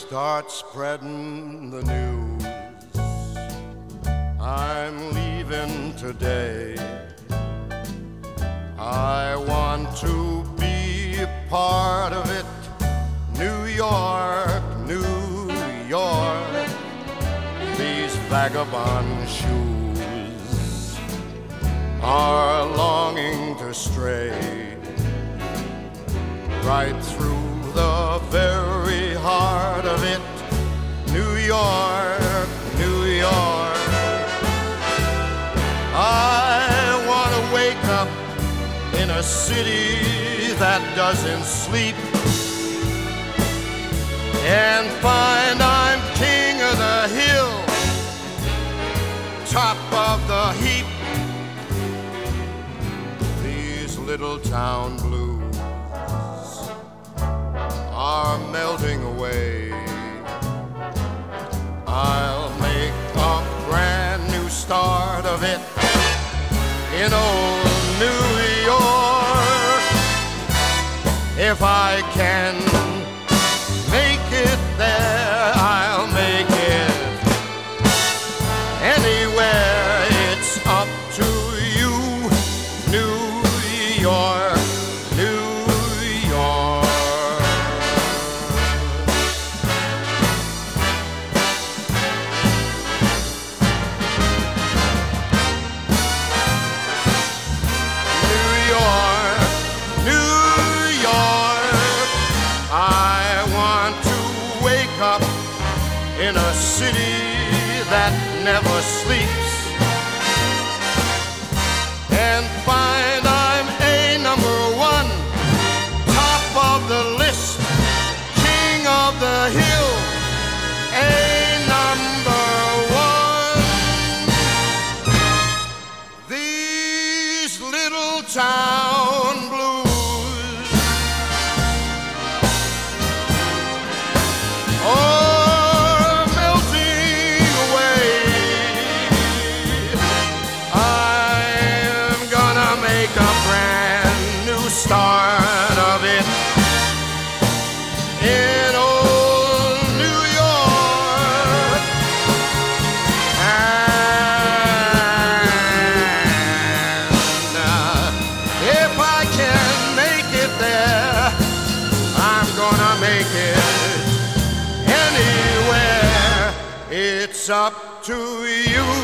start spreading the news. I'm leaving today. I want to be a part of it. New York, New York, these vagabond shoes are longing to stray right through the very heart of it. New York, New York, I want to wake up in a city that doesn't sleep and find I'm king of the hill, top of the heap. These little town blues are melting away. I'll make a brand new start of it in old New York. If I can make it there, I'll make it anywhere. It's up to you, New York, New York. Up in a city that never sleeps and find I'm a number one, top of the list, king of the hill, a number one. These little town blues start of it in old New York. And if I can make it there, I'm gonna make it anywhere. It's up to you.